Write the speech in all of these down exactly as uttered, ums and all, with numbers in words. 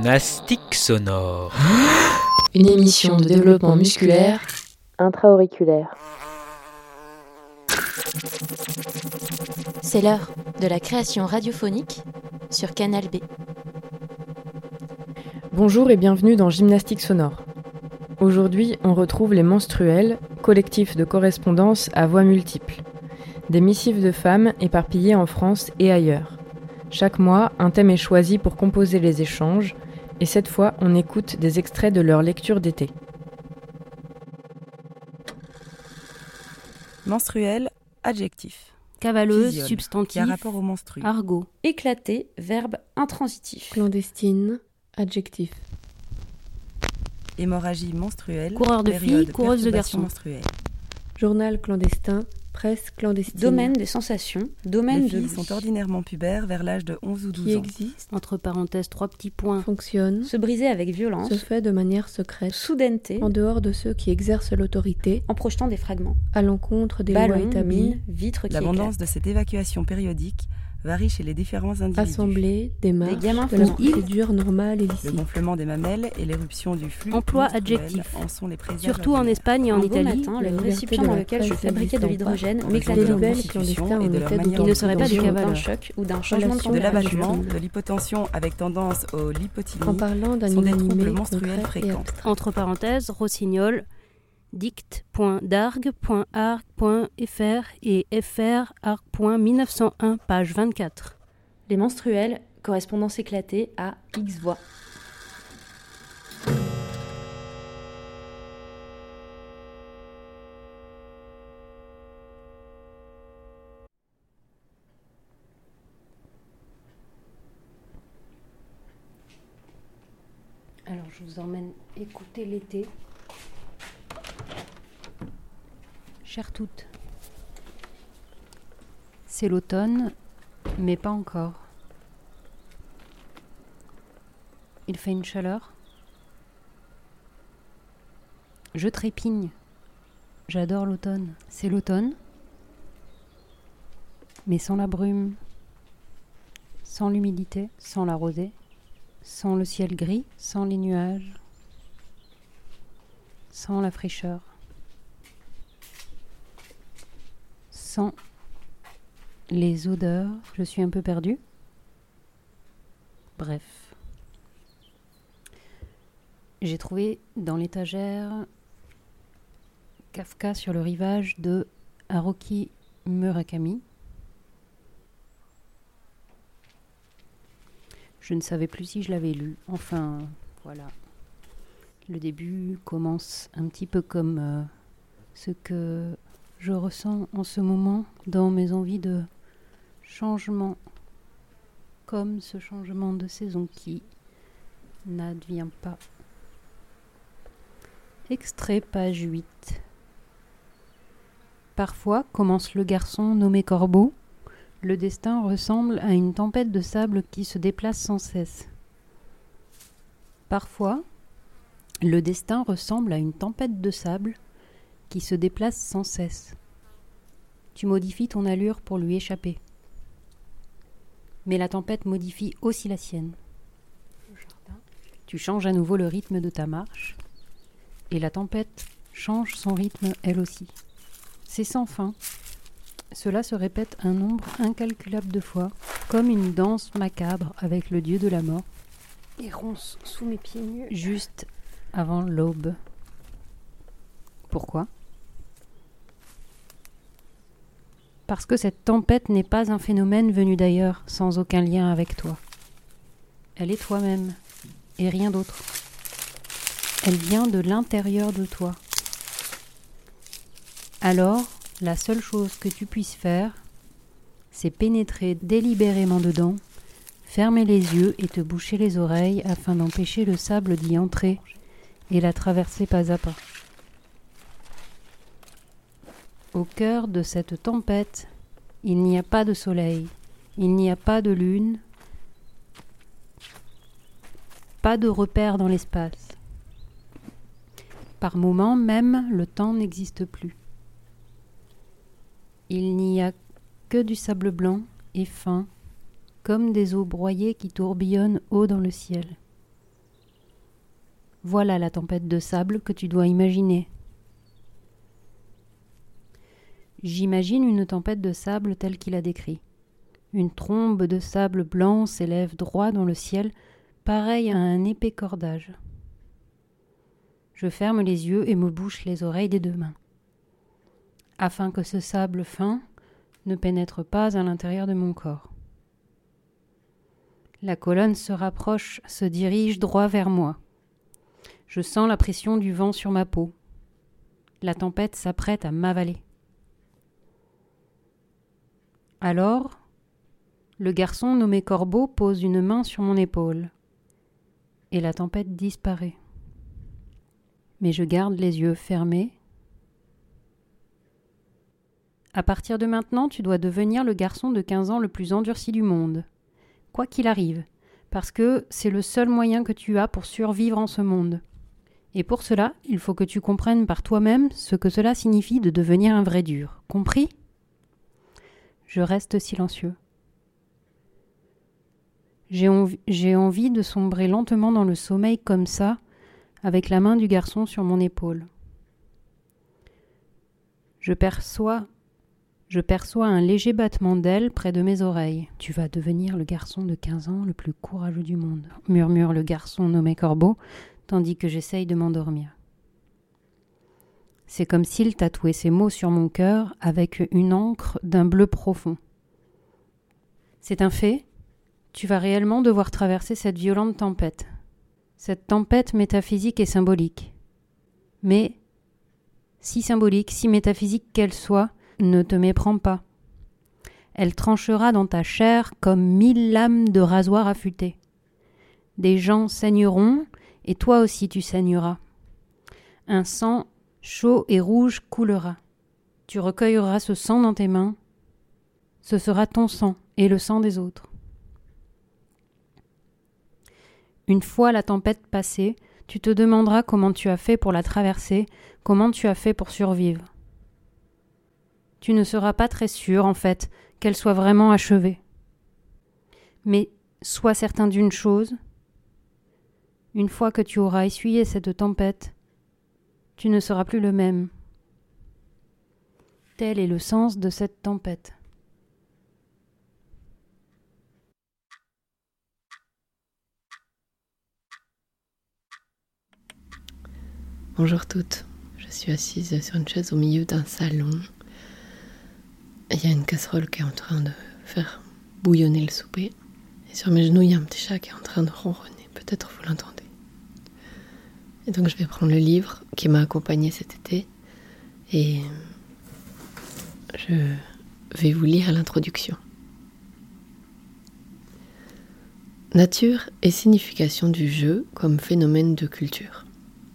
Gymnastique sonore. Une émission de développement musculaire intra-auriculaire. C'est l'heure de la création radiophonique sur Canal B. Bonjour et bienvenue dans Gymnastique sonore. Aujourd'hui, on retrouve les menstruels, collectif de correspondance à voix multiples. Des missives de femmes éparpillées en France et ailleurs. Chaque mois, un thème est choisi pour composer les échanges, et cette fois, on écoute des extraits de leur lecture d'été. Menstruel, adjectif. Cavaleuse, Physiole, substantif. qui a rapport au menstru. Argot. Éclaté, verbe intransitif. Clandestine, adjectif. Hémorragie menstruelle. Coureur de période filles, coureuse de perturbation garçons. menstruelle. Journal clandestin, presse clandestine. Domaine des sensations, domaine Les de filles l'ouïe. sont ordinairement pubères vers l'âge de onze ou douze Qui ans. existe, Entre parenthèses, trois petits points. fonctionne, Se briser avec violence, se fait de manière secrète, soudaineté, en dehors de ceux qui exercent l'autorité, en projetant des fragments. à l'encontre des lois Ballons, établies, mines, vitres qui L'abondance éclatent. de cette évacuation périodique varie chez les différents individus. assemblée, démarche, gamins de la font procédure normale et Le licite. gonflement des mamelles et l'éruption du flux Emploi menstruel adjectif. en sont les présages Surtout en ordinaires. Espagne et en Un beau Italie, matin, la le liberté récipient de dans la lequel je presse fabriquais de n'existant l'hydrogène pas, m'éclatait des dans nouvelles mon clandestins et en de leur état manière il ne de serait pas des tension, cavaleurs. d'un choc ou d'un changement de Relation De température. l'abattement, absurde. de l'hypotension avec tendance au lipotylie En parlant d'un sont des troubles inanimé menstruels concret et fréquents. abstrait. Entre parenthèses, rossignol, dict point dargue point arc point f r et fr arc point mille neuf cent un, page vingt-quatre. Les menstruels, correspondance éclatée à X voix. Alors, je vous emmène écouter l'été. Chères toutes, c'est l'automne, mais pas encore. Il fait une chaleur. Je trépigne. J'adore l'automne. C'est l'automne, mais sans la brume, sans l'humidité, sans la rosée, sans le ciel gris, sans les nuages, sans la fraîcheur, sans les odeurs. Je suis un peu perdue. Bref. J'ai trouvé dans l'étagère Kafka sur le rivage de Haruki Murakami. Je ne savais plus si je l'avais lu. Enfin, voilà. Le début commence un petit peu comme euh, ce que je ressens en ce moment dans mes envies de changement. Comme ce changement de saison qui n'advient pas. Extrait page huit. Parfois, commence le garçon nommé Corbeau, le destin ressemble à une tempête de sable qui se déplace sans cesse. Parfois, le destin ressemble à une tempête de sable qui se déplace sans cesse. Tu modifies ton allure pour lui échapper. Mais la tempête modifie aussi la sienne. Tu changes à nouveau le rythme de ta marche, et la tempête change son rythme elle aussi. C'est sans fin. Cela se répète un nombre incalculable de fois, comme une danse macabre avec le dieu de la mort, Et ronce sous mes pieds nus. juste avant l'aube. Pourquoi ? Parce que cette tempête n'est pas un phénomène venu d'ailleurs, sans aucun lien avec toi. Elle est toi-même, et rien d'autre. Elle vient de l'intérieur de toi. Alors, la seule chose que tu puisses faire, c'est pénétrer délibérément dedans, fermer les yeux et te boucher les oreilles afin d'empêcher le sable d'y entrer et la traverser pas à pas. Au cœur de cette tempête, il n'y a pas de soleil, il n'y a pas de lune, pas de repère dans l'espace. Par moments même, le temps n'existe plus. Il n'y a que du sable blanc et fin, comme des eaux broyées qui tourbillonnent haut dans le ciel. Voilà la tempête de sable que tu dois imaginer. J'imagine une tempête de sable telle qu'il a décrit. Une trombe de sable blanc s'élève droit dans le ciel, pareil à un épais cordage. Je ferme les yeux et me bouche les oreilles des deux mains, afin que ce sable fin ne pénètre pas à l'intérieur de mon corps. La colonne se rapproche, se dirige droit vers moi. Je sens la pression du vent sur ma peau. La tempête s'apprête à m'avaler. Alors, le garçon nommé Corbeau pose une main sur mon épaule, et la tempête disparaît. Mais je garde les yeux fermés. À partir de maintenant, tu dois devenir le garçon de quinze ans le plus endurci du monde, quoi qu'il arrive, parce que c'est le seul moyen que tu as pour survivre en ce monde. Et pour cela, il faut que tu comprennes par toi-même ce que cela signifie de devenir un vrai dur. Compris ? Je reste silencieux. J'ai envie, j'ai envie de sombrer lentement dans le sommeil comme ça, avec la main du garçon sur mon épaule. Je perçois, je perçois un léger battement d'ailes près de mes oreilles. « Tu vas devenir le garçon de quinze ans le plus courageux du monde », murmure le garçon nommé Corbeau, tandis que j'essaye de m'endormir. C'est comme s'il tatouait ces mots sur mon cœur avec une encre d'un bleu profond. C'est un fait, tu vas réellement devoir traverser cette violente tempête. Cette tempête métaphysique et symbolique. Mais, si symbolique, si métaphysique qu'elle soit, ne te méprends pas. Elle tranchera dans ta chair comme mille lames de rasoir affûtées. Des gens saigneront, et toi aussi tu saigneras. Un sang chaud et rouge coulera. Tu recueilleras ce sang dans tes mains. Ce sera ton sang et le sang des autres. Une fois la tempête passée, tu te demanderas comment tu as fait pour la traverser, comment tu as fait pour survivre. Tu ne seras pas très sûr, en fait, qu'elle soit vraiment achevée. Mais sois certain d'une chose, une fois que tu auras essuyé cette tempête, tu ne seras plus le même. Tel est le sens de cette tempête. Bonjour toutes, je suis assise sur une chaise au milieu d'un salon. Il y a une casserole qui est en train de faire bouillonner le souper. Et sur mes genoux, il y a un petit chat qui est en train de ronronner. Peut-être vous l'entendez. Et donc je vais prendre le livre qui m'a accompagnée cet été. Et je vais vous lire l'introduction. Nature et signification du jeu comme phénomène de culture.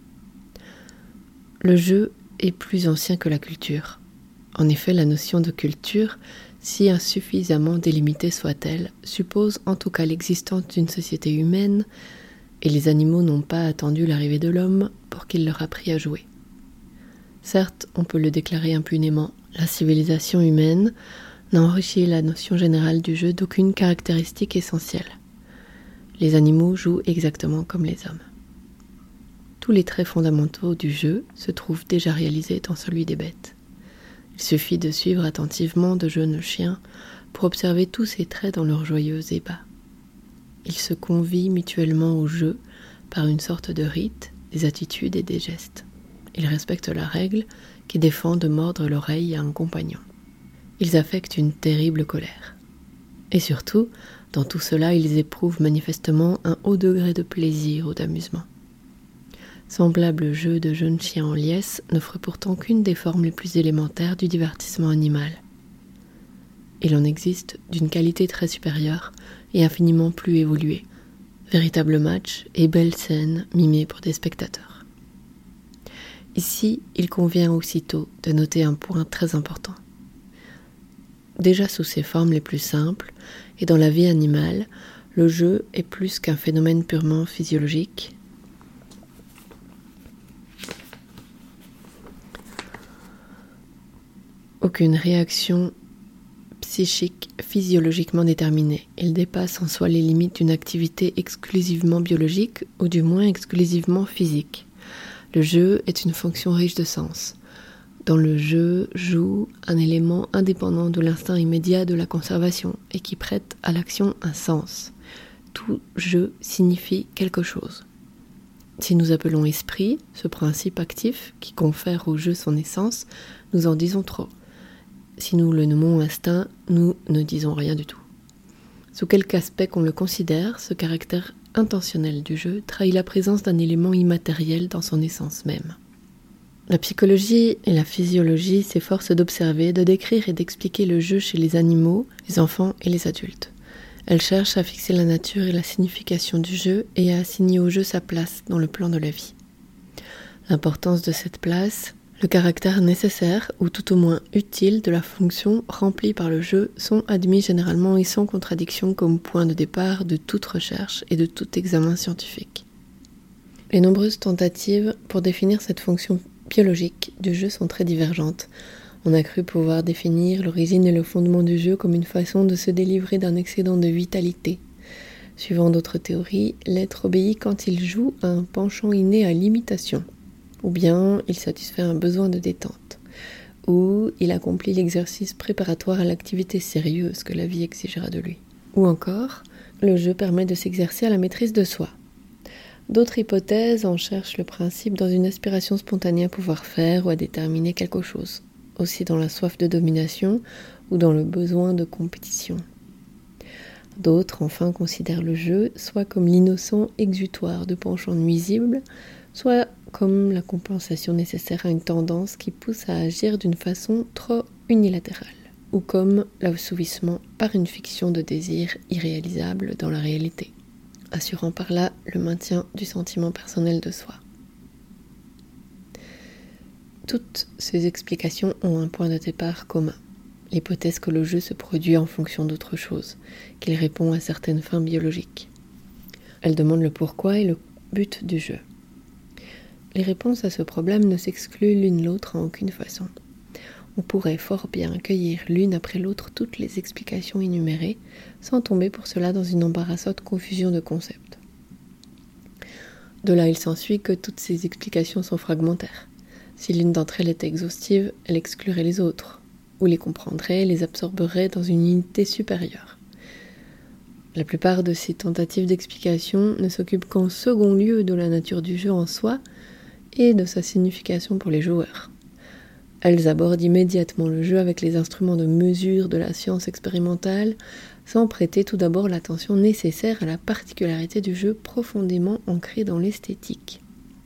Le jeu est plus ancien que la culture. En effet, la notion de culture, si insuffisamment délimitée soit-elle, suppose en tout cas l'existence d'une société humaine, et les animaux n'ont pas attendu l'arrivée de l'homme pour qu'il leur apprit à jouer. Certes, on peut le déclarer impunément, la civilisation humaine n'a enrichi la notion générale du jeu d'aucune caractéristique essentielle. Les animaux jouent exactement comme les hommes. Tous les traits fondamentaux du jeu se trouvent déjà réalisés dans celui des bêtes. Il suffit de suivre attentivement de jeunes chiens pour observer tous ces traits dans leurs joyeux ébats. Ils se convient mutuellement au jeu par une sorte de rite, des attitudes et des gestes. Ils respectent la règle qui défend de mordre l'oreille à un compagnon. Ils affectent une terrible colère. Et surtout, dans tout cela, ils éprouvent manifestement un haut degré de plaisir ou d'amusement. Semblable jeu de jeunes chiens en liesse n'offre pourtant qu'une des formes les plus élémentaires du divertissement animal. Il en existe d'une qualité très supérieure et infiniment plus évoluée, véritable match et belles scènes mimées pour des spectateurs. Ici, il convient aussitôt de noter un point très important. Déjà sous ses formes les plus simples, et dans la vie animale, le jeu est plus qu'un phénomène purement physiologique. Aucune réaction psychique physiologiquement déterminé. Il dépasse en soi les limites d'une activité exclusivement biologique ou du moins exclusivement physique. Le jeu est une fonction riche de sens. Dans le jeu joue un élément indépendant de l'instinct immédiat de la conservation et qui prête à l'action un sens. Tout jeu signifie quelque chose. Si nous appelons esprit, ce principe actif qui confère au jeu son essence, nous en disons trop. Si nous le nommons instinct, nous ne disons rien du tout. Sous quelque aspect qu'on le considère, ce caractère intentionnel du jeu trahit la présence d'un élément immatériel dans son essence même. La psychologie et la physiologie s'efforcent d'observer, de décrire et d'expliquer le jeu chez les animaux, les enfants et les adultes. Elles cherchent à fixer la nature et la signification du jeu et à assigner au jeu sa place dans le plan de la vie. L'importance de cette place, le caractère nécessaire ou tout au moins utile de la fonction remplie par le jeu sont admis généralement et sans contradiction comme point de départ de toute recherche et de tout examen scientifique. Les nombreuses tentatives pour définir cette fonction biologique du jeu sont très divergentes. On a cru pouvoir définir l'origine et le fondement du jeu comme une façon de se délivrer d'un excédent de vitalité. Suivant d'autres théories, l'être obéit quand il joue à un penchant inné à l'imitation, ou bien il satisfait un besoin de détente, ou il accomplit l'exercice préparatoire à l'activité sérieuse que la vie exigera de lui. Ou encore, le jeu permet de s'exercer à la maîtrise de soi. D'autres hypothèses en cherchent le principe dans une aspiration spontanée à pouvoir faire ou à déterminer quelque chose, aussi dans la soif de domination ou dans le besoin de compétition. D'autres, enfin, considèrent le jeu soit comme l'innocent exutoire de penchants nuisibles, soit comme la compensation nécessaire à une tendance qui pousse à agir d'une façon trop unilatérale, ou comme l'assouvissement par une fiction de désir irréalisable dans la réalité, assurant par là le maintien du sentiment personnel de soi. Toutes ces explications ont un point de départ commun, l'hypothèse que le jeu se produit en fonction d'autre chose, qu'il répond à certaines fins biologiques. Elle demande le pourquoi et le but du jeu. Les réponses à ce problème ne s'excluent l'une l'autre en aucune façon. On pourrait fort bien cueillir l'une après l'autre toutes les explications énumérées, sans tomber pour cela dans une embarrassante confusion de concepts. De là, il s'ensuit que toutes ces explications sont fragmentaires. Si l'une d'entre elles était exhaustive, elle exclurait les autres, ou les comprendrait, les absorberait dans une unité supérieure. La plupart de ces tentatives d'explication ne s'occupent qu'en second lieu de la nature du jeu en soi et de sa signification pour les joueurs. Elles abordent immédiatement le jeu avec les instruments de mesure de la science expérimentale, sans prêter tout d'abord l'attention nécessaire à la particularité du jeu profondément ancrée dans l'esthétique.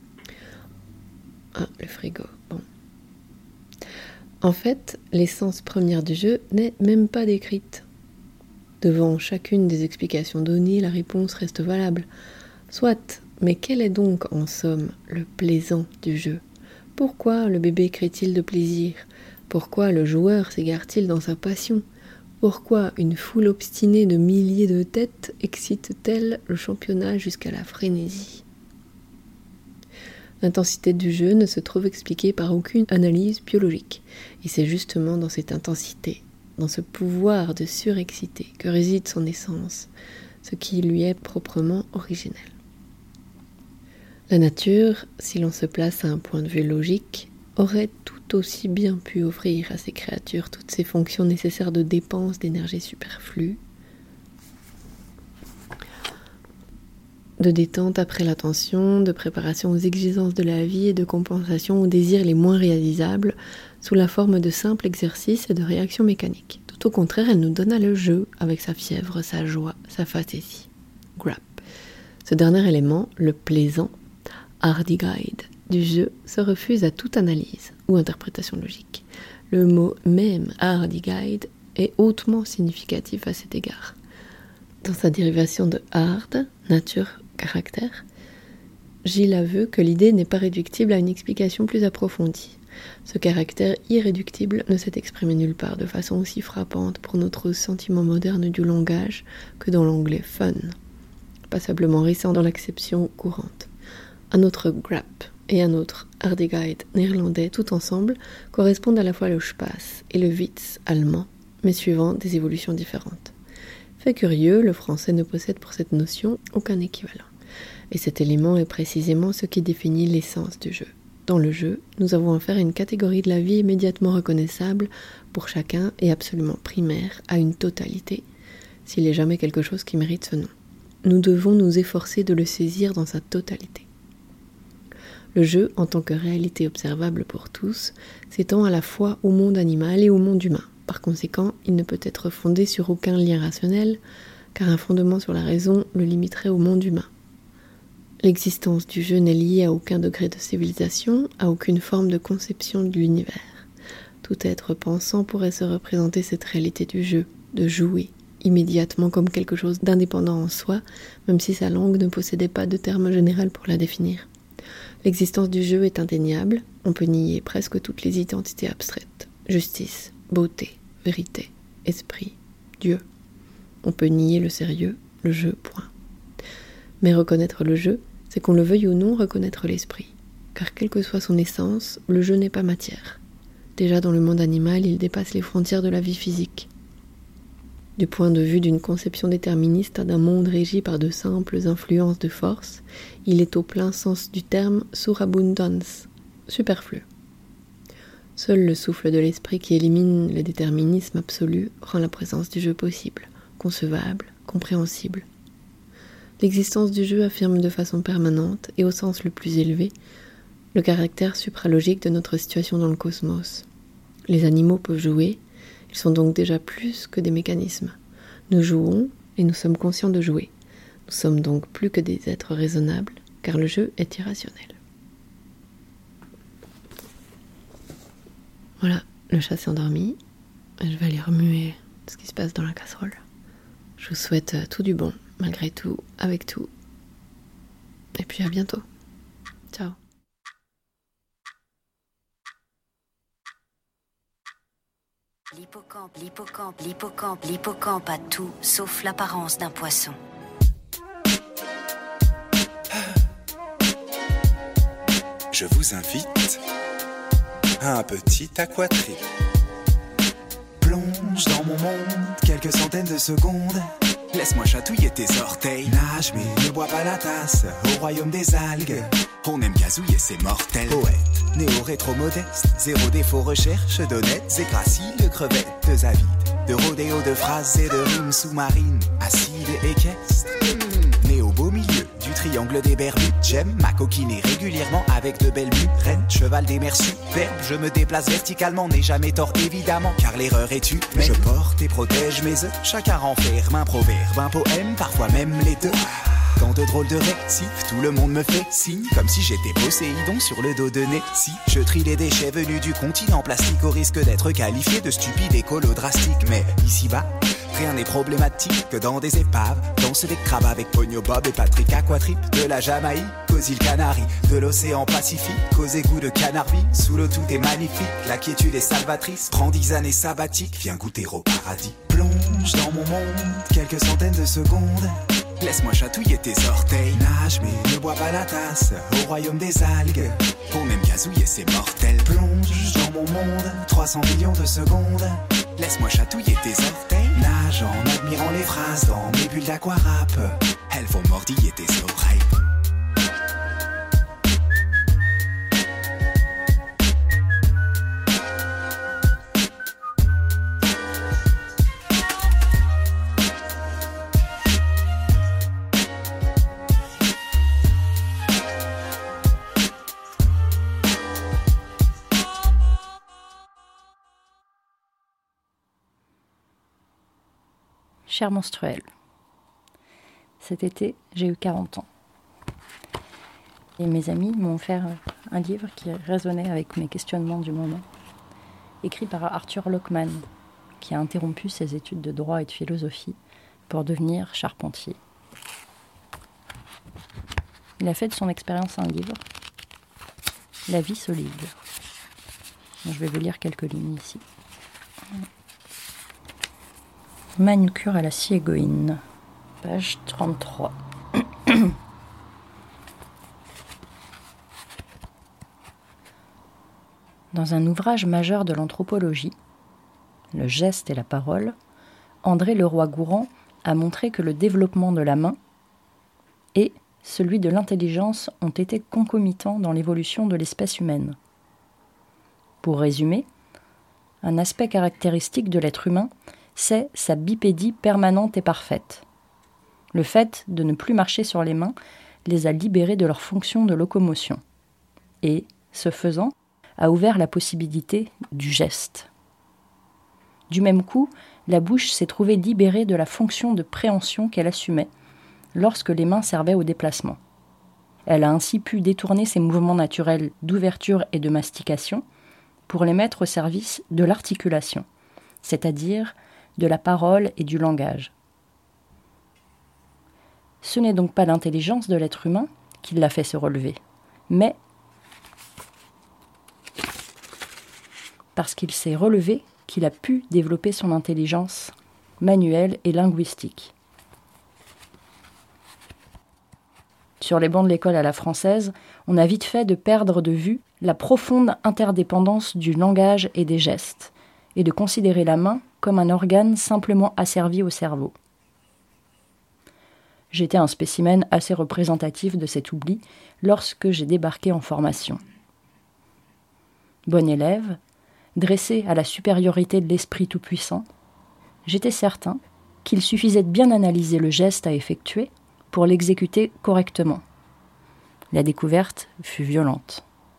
Ah, le frigo, bon. En fait, l'essence première du jeu n'est même pas décrite. Devant chacune des explications données, la réponse reste valable. Soit, mais quel est donc, en somme, le plaisant du jeu ? Pourquoi le bébé crie-t-il de plaisir ? Pourquoi le joueur s'égare-t-il dans sa passion ? Pourquoi une foule obstinée de milliers de têtes excite-t-elle le championnat jusqu'à la frénésie ? L'intensité du jeu ne se trouve expliquée par aucune analyse biologique, et c'est justement dans cette intensité, dans ce pouvoir de surexciter que réside son essence, ce qui lui est proprement originel. La nature, si l'on se place à un point de vue logique, aurait tout aussi bien pu offrir à ses créatures toutes ces fonctions nécessaires de dépense d'énergie superflue, de détente après l'attention, de préparation aux exigences de la vie et de compensation aux désirs les moins réalisables sous la forme de simples exercices et de réactions mécaniques. Tout au contraire, elle nous donna le jeu avec sa fièvre, sa joie, sa fantaisie. Grap. Ce dernier élément, le plaisant, hardy guide du jeu, se refuse à toute analyse ou interprétation logique. Le mot même hardy guide est hautement significatif à cet égard. Dans sa dérivation de hard, nature, caractère, Gilles avoue que l'idée n'est pas réductible à une explication plus approfondie. Ce caractère irréductible ne s'est exprimé nulle part de façon aussi frappante pour notre sentiment moderne du langage que dans l'anglais fun, passablement récent dans l'acception courante. Un autre grap et un autre hardigheid néerlandais tout ensemble correspondent à la fois le Spaß et le Witz allemand, mais suivant des évolutions différentes. Fait curieux, le français ne possède pour cette notion aucun équivalent. Et cet élément est précisément ce qui définit l'essence du jeu. Dans le jeu, nous avons affaire à une catégorie de la vie immédiatement reconnaissable pour chacun et absolument primaire à une totalité, s'il est jamais quelque chose qui mérite ce nom. Nous devons nous efforcer de le saisir dans sa totalité. Le jeu, en tant que réalité observable pour tous, s'étend à la fois au monde animal et au monde humain. Par conséquent, il ne peut être fondé sur aucun lien rationnel, car un fondement sur la raison le limiterait au monde humain. L'existence du jeu n'est liée à aucun degré de civilisation, à aucune forme de conception de l'univers. Tout être pensant pourrait se représenter cette réalité du jeu, de jouer, immédiatement comme quelque chose d'indépendant en soi, même si sa langue ne possédait pas de terme général pour la définir. L'existence du jeu est indéniable, on peut nier presque toutes les identités abstraites. Justice, beauté, vérité, esprit, Dieu. On peut nier le sérieux, le jeu, point. Mais reconnaître le jeu, c'est qu'on le veuille ou non reconnaître l'esprit. Car quelle que soit son essence, le jeu n'est pas matière. Déjà dans le monde animal, il dépasse les frontières de la vie physique. Du point de vue d'une conception déterministe d'un monde régi par de simples influences de force, il est au plein sens du terme surabundance, superflu. Seul le souffle de l'esprit qui élimine le déterminisme absolu rend la présence du jeu possible, concevable, compréhensible. L'existence du jeu affirme de façon permanente et au sens le plus élevé le caractère supralogique de notre situation dans le cosmos. Les animaux peuvent jouer, ils sont donc déjà plus que des mécanismes. Nous jouons et nous sommes conscients de jouer. Nous sommes donc plus que des êtres raisonnables, car le jeu est irrationnel. Voilà, le chat s'est endormi. Je vais aller remuer ce qui se passe dans la casserole. Je vous souhaite tout du bon, malgré tout, avec tout. Et puis à bientôt. Ciao. L'hippocampe, l'hippocampe, l'hippocampe, l'hippocampe a tout, sauf l'apparence d'un poisson. Je vous invite à un petit aquatrip. Plonge dans mon monde quelques centaines de secondes. Laisse-moi chatouiller tes orteils. Nage mais ne bois pas la tasse. Au royaume des algues, on aime gazouiller, c'est mortel. Poète, néo-rétro-modeste, zéro défaut, recherche d'honnêtes et graciles crevettes, de avides, de rodéo, de phrases et de rimes sous-marines, acides et équestres. Mmh. Né au beau milieu du triangle des Bermudes, j'aime m'acoquiner régulièrement avec de belles murennes. Cheval des mers superbes, je me déplace verticalement, n'ai jamais tort évidemment, car l'erreur est humaine. Je porte et protège mes œufs, chacun renferme un proverbe, un poème, parfois même les deux. Dans de drôles de récifs, tout le monde me fait signe, comme si j'étais Poséidon sur le dos de Nessie. Je trie les déchets venus du continent plastique au risque d'être qualifié de stupide écolo drastique. Mais ici-bas, rien n'est problématique que dans des épaves dansent des crabes avec Pogno Bob et Patrick Aquatrip. De la Jamaïque aux îles Canaries, de l'océan Pacifique aux égouts de Canarvie. Sous l'eau tout est magnifique, la quiétude est salvatrice. Prends dix années sabbatiques, viens goûter au paradis. Plonge dans mon monde quelques centaines de secondes. Laisse-moi chatouiller tes orteils. Nage mais ne bois pas la tasse. Au royaume des algues, on aime gazouiller, c'est mortel. Plonge dans mon monde trois cents millions de secondes. Laisse-moi chatouiller tes orteils. Nage en admirant les phrases dans mes bulles d'aquarap. Elles vont mordiller tes oreilles. Chère menstruelle, cet été, j'ai eu quarante ans. Et mes amis m'ont offert un livre qui résonnait avec mes questionnements du moment, écrit par Arthur Lockman, qui a interrompu ses études de droit et de philosophie pour devenir charpentier. Il a fait de son expérience un livre, La vie solide. Je vais vous lire quelques lignes ici. Manucure à la scie égoïne, page trente-trois. Dans un ouvrage majeur de l'anthropologie, le geste et la parole, André Leroi-Gourhan a montré que le développement de la main et celui de l'intelligence ont été concomitants dans l'évolution de l'espèce humaine. Pour résumer, un aspect caractéristique de l'être humain, c'est sa bipédie permanente et parfaite. Le fait de ne plus marcher sur les mains les a libérés de leur fonction de locomotion et, ce faisant, a ouvert la possibilité du geste. Du même coup, la bouche s'est trouvée libérée de la fonction de préhension qu'elle assumait lorsque les mains servaient au déplacement. Elle a ainsi pu détourner ses mouvements naturels d'ouverture et de mastication pour les mettre au service de l'articulation, c'est-à-dire de la parole et du langage. Ce n'est donc pas l'intelligence de l'être humain qui l'a fait se relever, mais parce qu'il s'est relevé qu'il a pu développer son intelligence manuelle et linguistique. Sur les bancs de l'école à la française, on a vite fait de perdre de vue la profonde interdépendance du langage et des gestes, et de considérer la main comme un organe simplement asservi au cerveau. J'étais un spécimen assez représentatif de cet oubli lorsque j'ai débarqué en formation. Bon élève, dressé à la supériorité de l'esprit tout-puissant, j'étais certain qu'il suffisait de bien analyser le geste à effectuer pour l'exécuter correctement. La découverte fut violente.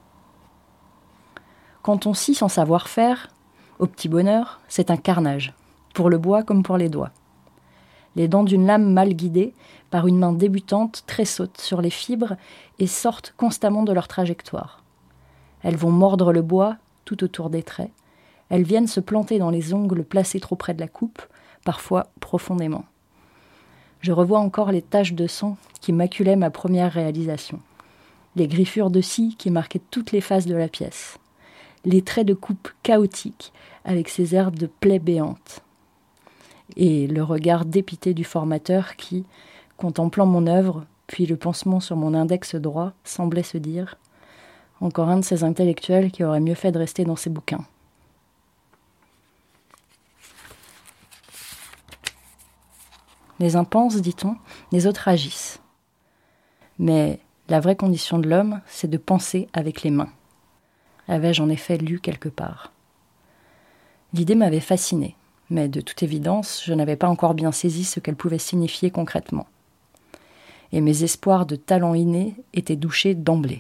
Quand on scie sans savoir-faire, au petit bonheur, c'est un carnage, pour le bois comme pour les doigts. Les dents d'une lame mal guidée par une main débutante tressautent sur les fibres et sortent constamment de leur trajectoire. Elles vont mordre le bois tout autour des traits. Elles viennent se planter dans les ongles placés trop près de la coupe, parfois profondément. Je revois encore les taches de sang qui maculaient ma première réalisation, les griffures de scie qui marquaient toutes les faces de la pièce, les traits de coupe chaotiques avec ces airs de plaies béantes, et le regard dépité du formateur qui, contemplant mon œuvre, puis le pansement sur mon index droit, semblait se dire « Encore un de ces intellectuels qui aurait mieux fait de rester dans ses bouquins. » Les uns pensent, dit-on, les autres agissent. Mais la vraie condition de l'homme, c'est de penser avec les mains. Avais-je en effet lu quelque part. L'idée m'avait fasciné, mais de toute évidence, je n'avais pas encore bien saisi ce qu'elle pouvait signifier concrètement. Et mes espoirs de talent inné étaient douchés d'emblée.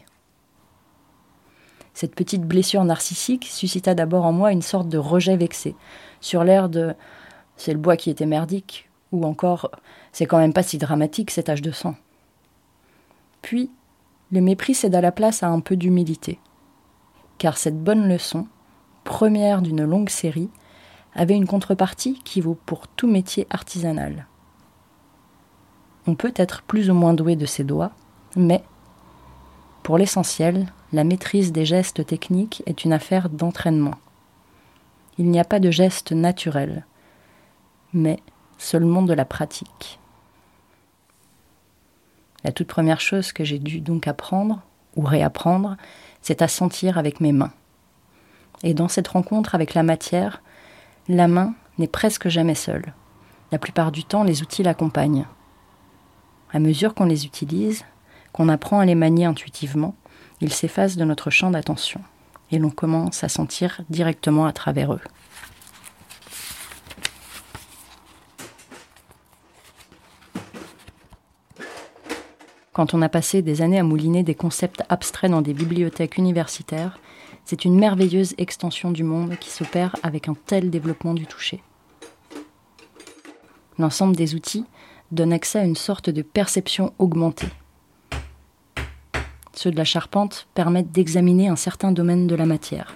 Cette petite blessure narcissique suscita d'abord en moi une sorte de rejet vexé, sur l'air de « c'est le bois qui était merdique », ou encore « c'est quand même pas si dramatique cette tache de sang ». Puis, le mépris céda la place à un peu d'humilité, car cette bonne leçon, première d'une longue série, avait une contrepartie qui vaut pour tout métier artisanal. On peut être plus ou moins doué de ses doigts, mais, pour l'essentiel, la maîtrise des gestes techniques est une affaire d'entraînement. Il n'y a pas de geste naturel, mais seulement de la pratique. La toute première chose que j'ai dû donc apprendre, ou réapprendre, c'est à sentir avec mes mains. Et dans cette rencontre avec la matière, la main n'est presque jamais seule. La plupart du temps, les outils l'accompagnent. À mesure qu'on les utilise, qu'on apprend à les manier intuitivement, ils s'effacent de notre champ d'attention, et l'on commence à sentir directement à travers eux. Quand on a passé des années à mouliner des concepts abstraits dans des bibliothèques universitaires, c'est une merveilleuse extension du monde qui s'opère avec un tel développement du toucher. L'ensemble des outils donne accès à une sorte de perception augmentée. Ceux de la charpente permettent d'examiner un certain domaine de la matière.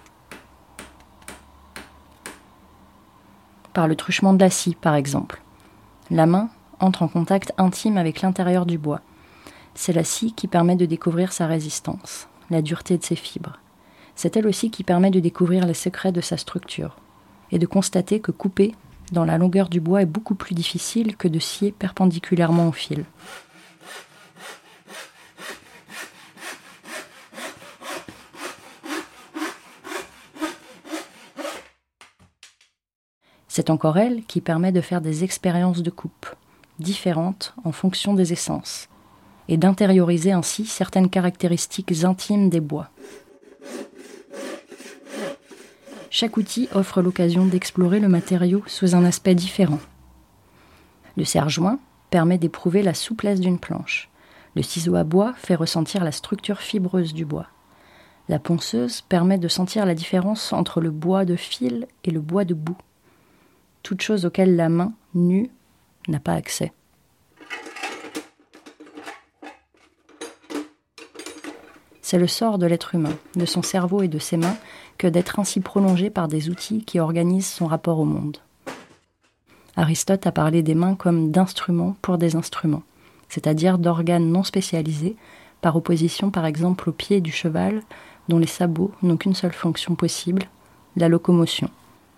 Par le truchement de la scie, par exemple. La main entre en contact intime avec l'intérieur du bois. C'est la scie qui permet de découvrir sa résistance, la dureté de ses fibres. C'est elle aussi qui permet de découvrir les secrets de sa structure et de constater que couper dans la longueur du bois est beaucoup plus difficile que de scier perpendiculairement au fil. C'est encore elle qui permet de faire des expériences de coupe, différentes en fonction des essences, et d'intérioriser ainsi certaines caractéristiques intimes des bois. Chaque outil offre l'occasion d'explorer le matériau sous un aspect différent. Le serre-joint permet d'éprouver la souplesse d'une planche. Le ciseau à bois fait ressentir la structure fibreuse du bois. La ponceuse permet de sentir la différence entre le bois de fil et le bois de boue. Toutes choses auxquelles la main, nue, n'a pas accès. C'est le sort de l'être humain, de son cerveau et de ses mains, que d'être ainsi prolongé par des outils qui organisent son rapport au monde. Aristote a parlé des mains comme d'instruments pour des instruments, c'est-à-dire d'organes non spécialisés, par opposition par exemple aux pieds du cheval, dont les sabots n'ont qu'une seule fonction possible, la locomotion.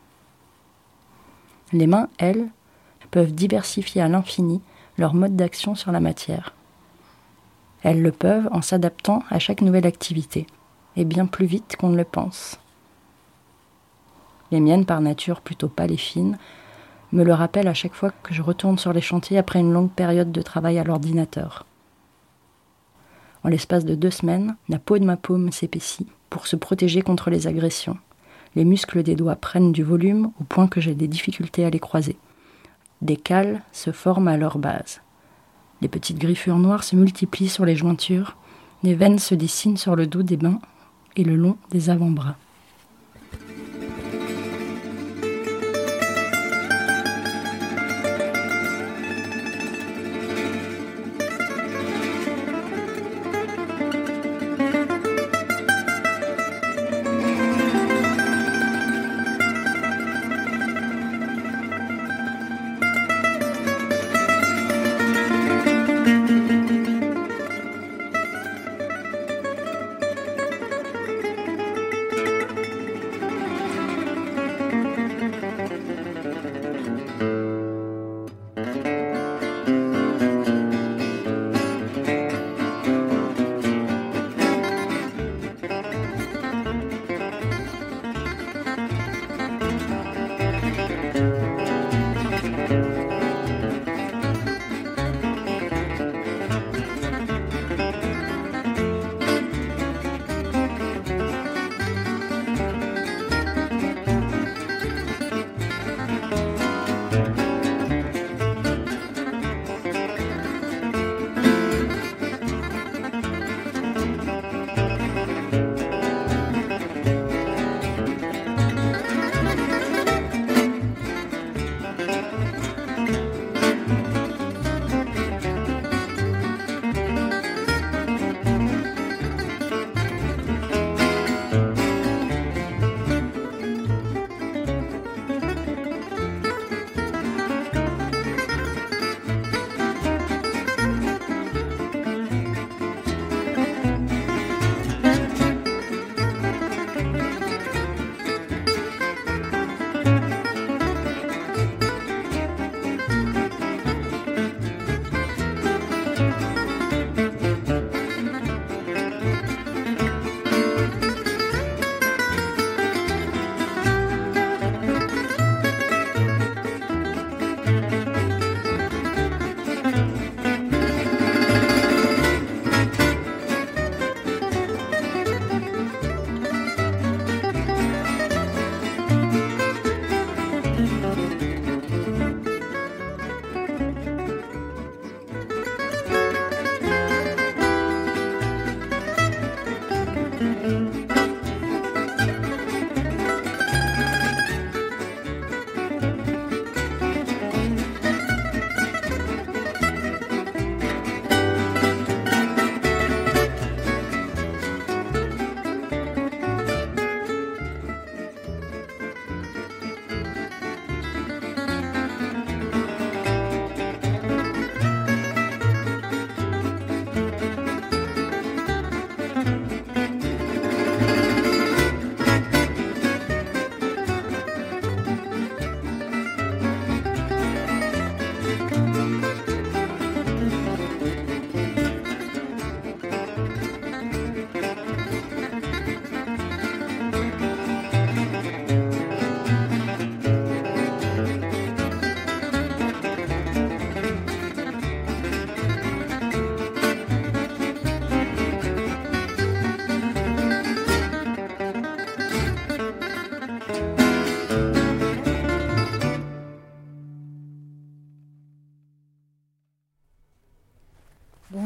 Les mains, elles, peuvent diversifier à l'infini leur mode d'action sur la matière. Elles le peuvent en s'adaptant à chaque nouvelle activité, et bien plus vite qu'on ne le pense. Les miennes, par nature plutôt pâles et fines, me le rappellent à chaque fois que je retourne sur les chantiers après une longue période de travail à l'ordinateur. En l'espace de deux semaines, la peau de ma paume s'épaissit pour se protéger contre les agressions. Les muscles des doigts prennent du volume au point que j'ai des difficultés à les croiser. Des cales se forment à leur base. Les petites griffures noires se multiplient sur les jointures, les veines se dessinent sur le dos des mains et le long des avant-bras.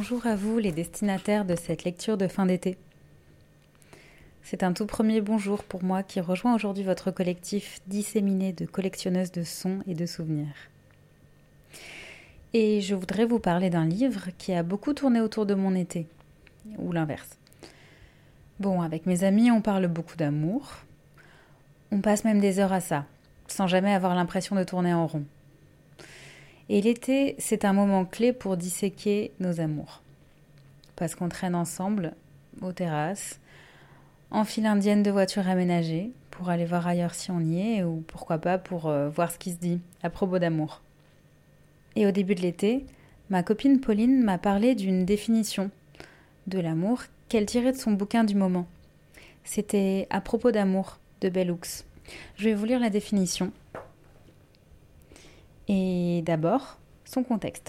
bonjour à vous les destinataires de cette lecture de fin d'été. C'est un tout premier bonjour pour moi qui rejoint aujourd'hui votre collectif disséminé de collectionneuses de sons et de souvenirs. Et je voudrais vous parler d'un livre qui a beaucoup tourné autour de mon été, ou l'inverse. Bon, avec mes amis, on parle beaucoup d'amour. On passe même des heures à ça, sans jamais avoir l'impression de tourner en rond. Et l'été, c'est un moment clé pour disséquer nos amours. Parce qu'on traîne ensemble, aux terrasses, en file indienne de voitures aménagées, pour aller voir ailleurs si on y est, ou pourquoi pas pour euh, voir ce qui se dit à propos d'amour. Et au début de l'été, ma copine Pauline m'a parlé d'une définition de l'amour qu'elle tirait de son bouquin du moment. C'était À propos d'amour de Bell Hooks. Je vais vous lire la définition. Et d'abord, son contexte.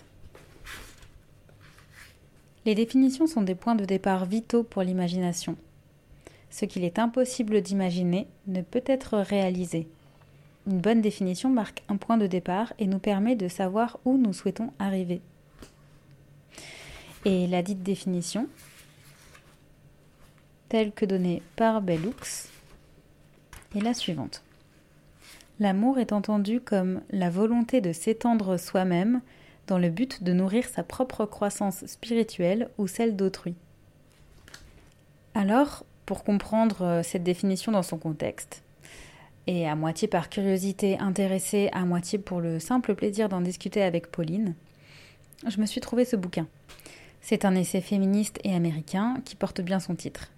Les définitions sont des points de départ vitaux pour l'imagination. Ce qu'il est impossible d'imaginer ne peut être réalisé. Une bonne définition marque un point de départ et nous permet de savoir où nous souhaitons arriver. Et la dite définition, telle que donnée par Bell Hooks, est la suivante. L'amour est entendu comme la volonté de s'étendre soi-même dans le but de nourrir sa propre croissance spirituelle ou celle d'autrui. Alors, pour comprendre cette définition dans son contexte, et à moitié par curiosité intéressée, à moitié pour le simple plaisir d'en discuter avec Pauline, je me suis trouvé ce bouquin. C'est un essai féministe et américain qui porte bien son titre.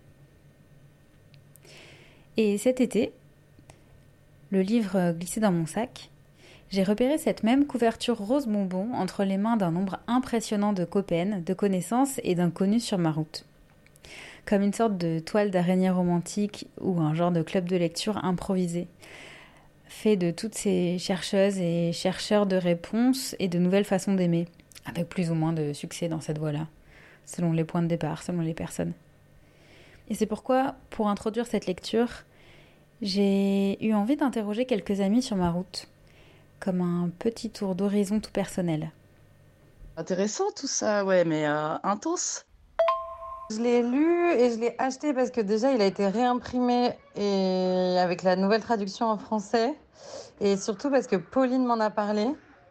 Et cet été, le livre glissé dans mon sac, j'ai repéré cette même couverture rose bonbon entre les mains d'un nombre impressionnant de copaines, de connaissances et d'inconnus sur ma route. Comme une sorte de toile d'araignée romantique ou un genre de club de lecture improvisé, fait de toutes ces chercheuses et chercheurs de réponses et de nouvelles façons d'aimer, avec plus ou moins de succès dans cette voie-là, selon les points de départ, selon les personnes. Et c'est pourquoi, pour introduire cette lecture, j'ai eu envie d'interroger quelques amis sur ma route, comme un petit tour d'horizon tout personnel. Intéressant tout ça, ouais, mais euh, intense. Je l'ai lu et je l'ai acheté parce que déjà il a été réimprimé et avec la nouvelle traduction en français et surtout parce que Pauline m'en a parlé.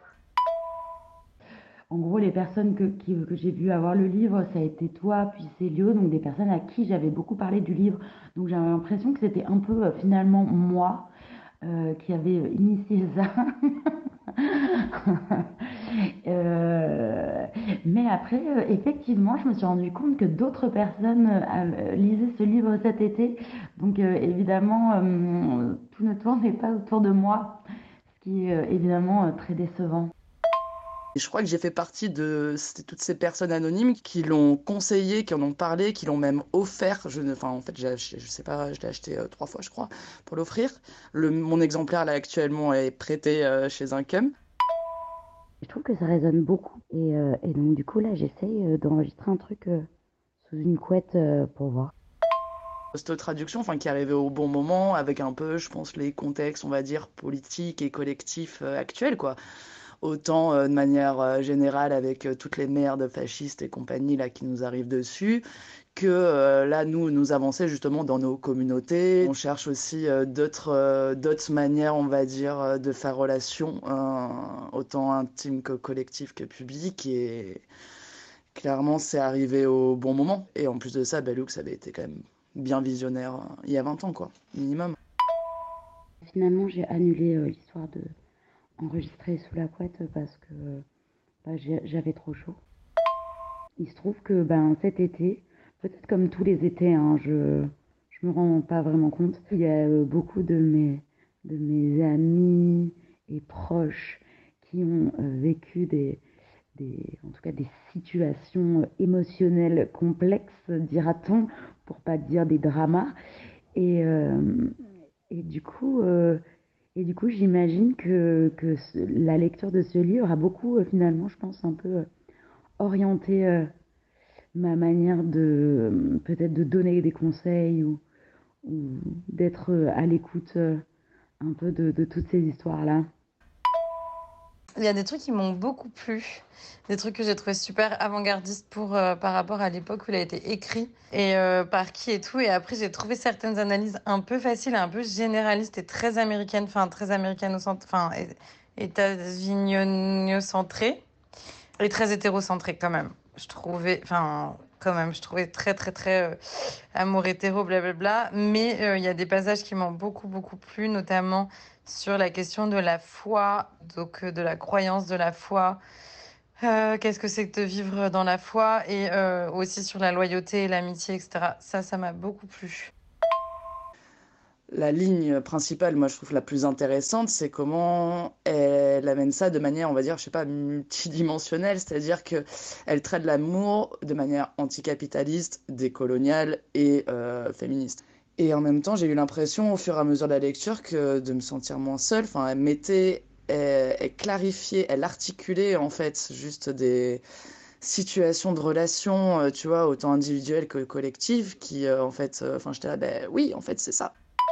En gros, les personnes que, qui, que j'ai vu avoir le livre, ça a été toi, puis Célio, donc des personnes à qui j'avais beaucoup parlé du livre. Donc j'avais l'impression que c'était un peu euh, finalement moi euh, qui avait initié ça. euh, mais après, euh, effectivement, je me suis rendu compte que d'autres personnes euh, lisaient ce livre cet été. Donc euh, évidemment, euh, tout ne tournait pas autour de moi, ce qui est euh, évidemment euh, très décevant. Et je crois que j'ai fait partie de toutes ces personnes anonymes qui l'ont conseillé, qui en ont parlé, qui l'ont même offert. Je, enfin, en fait, j'ai, je sais pas, je l'ai acheté euh, trois fois, je crois, pour l'offrir. Le, mon exemplaire, là, actuellement, est prêté euh, chez un cum. Je trouve que ça résonne beaucoup. Et, euh, et donc, du coup, là, j'essaye euh, d'enregistrer un truc euh, sous une couette euh, pour voir. Cette traduction, enfin, qui est arrivée au bon moment, avec un peu, je pense, les contextes, on va dire, politiques et collectifs euh, actuels, quoi. Autant euh, de manière euh, générale avec euh, toutes les merdes fascistes et compagnie là qui nous arrivent dessus, que euh, là nous nous avancer justement dans nos communautés. On cherche aussi euh, d'autres euh, d'autres manières, on va dire, euh, de faire relation, euh, autant intime que collectif que public, et clairement c'est arrivé au bon moment. Et en plus de ça, Bell Hooks avait été quand même bien visionnaire euh, il y a vingt ans, quoi, minimum. Finalement, j'ai annulé euh, l'histoire de enregistré sous la couette parce que bah, j'avais trop chaud. Il se trouve que ben, cet été, peut-être comme tous les étés, hein, je je me rends pas vraiment compte, il y a euh, beaucoup de mes, de mes amis et proches qui ont euh, vécu des, des, en tout cas des situations émotionnelles complexes, dira-t-on, pour pas dire des dramas. Et, euh, et du coup... Euh, Et du coup, j'imagine que, que ce, la lecture de ce livre a beaucoup, euh, finalement, je pense, un peu euh, orienté euh, ma manière de, euh, peut-être de donner des conseils ou, ou d'être euh, à l'écoute euh, un peu de, de toutes ces histoires-là. Il y a des trucs qui m'ont beaucoup plu, des trucs que j'ai trouvé super avant-gardistes pour, euh, par rapport à l'époque où il a été écrit et euh, par qui et tout. Et après, j'ai trouvé certaines analyses un peu faciles, un peu généralistes et très américaines, enfin très américano-centrées, enfin états-uniocentrées et très hétérocentrées quand même. Je trouvais, enfin quand même, je trouvais très très très euh, amour hétéro, blablabla. Mais il euh, y a des passages qui m'ont beaucoup beaucoup plu, notamment sur la question de la foi, donc euh, de la croyance, de la foi. Euh, qu'est-ce que c'est que de vivre dans la foi et euh, aussi sur la loyauté et l'amitié, et cetera. Ça, ça m'a beaucoup plu. La ligne principale, moi, je trouve la plus intéressante, c'est comment elle amène ça de manière, on va dire, je sais pas, multidimensionnelle, c'est-à-dire que elle traite l'amour de manière anticapitaliste, décoloniale et euh, féministe. Et en même temps, j'ai eu l'impression, au fur et à mesure de la lecture, que de me sentir moins seule. Enfin, elle mettait, elle, elle clarifiait, elle articulait en fait juste des situations de relations, euh, tu vois, autant individuelles que collectives, qui, euh, en fait, euh, enfin, j'étais là, ben oui, en fait, c'est ça.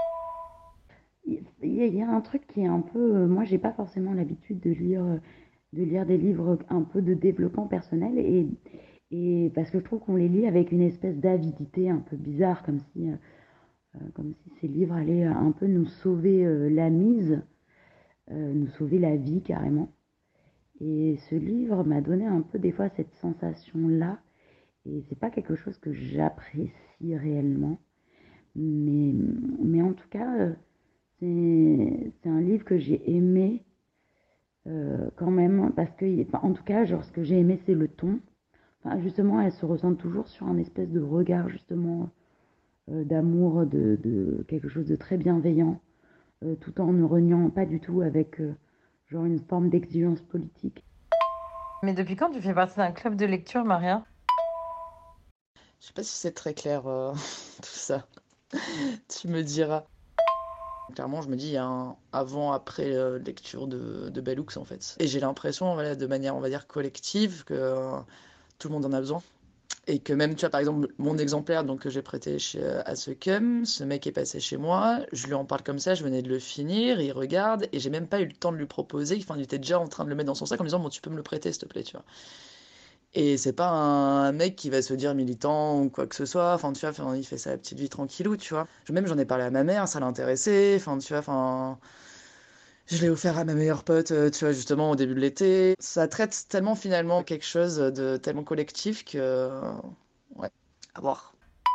Il y, a, il y a un truc qui est un peu, euh, moi, j'ai pas forcément l'habitude de lire, de lire des livres un peu de développement personnel, et, et parce que je trouve qu'on les lit avec une espèce d'avidité un peu bizarre, comme si euh, comme si ces livres allaient un peu nous sauver euh, la mise, euh, nous sauver la vie carrément. Et ce livre m'a donné un peu des fois cette sensation-là, et c'est pas quelque chose que j'apprécie réellement, mais, mais en tout cas, euh, c'est, c'est un livre que j'ai aimé euh, quand même, parce que, enfin, en tout cas, genre, ce que j'ai aimé, c'est le ton. Enfin, justement, elle se ressent toujours sur un espèce de regard, justement, Euh, d'amour, de, de quelque chose de très bienveillant, euh, tout en ne reniant pas du tout avec euh, genre une forme d'exigence politique. Mais depuis quand tu fais partie d'un club de lecture, Maria ? Je sais pas si c'est très clair euh, tout ça. Tu me diras. Clairement, je me dis, il y a un avant-après euh, lecture de, de Bell Hooks en fait. Et j'ai l'impression, voilà, de manière, on va dire, collective, que euh, tout le monde en a besoin. Et que même, tu vois, par exemple, mon exemplaire donc, que j'ai prêté chez, euh, à ce cum, ce mec est passé chez moi, je lui en parle comme ça, je venais de le finir, il regarde, et j'ai même pas eu le temps de lui proposer, enfin, il était déjà en train de le mettre dans son sac en me disant, bon, tu peux me le prêter, s'il te plaît, tu vois. Et c'est pas un mec qui va se dire militant ou quoi que ce soit, enfin, tu vois, enfin, il fait sa petite vie tranquillou, tu vois. Même, j'en ai parlé à ma mère, ça l'intéressait, enfin, tu vois, enfin... Je l'ai offert à ma meilleure pote, tu vois, justement, au début de l'été. Ça traite tellement, finalement, quelque chose de tellement collectif que... Ouais, à voir.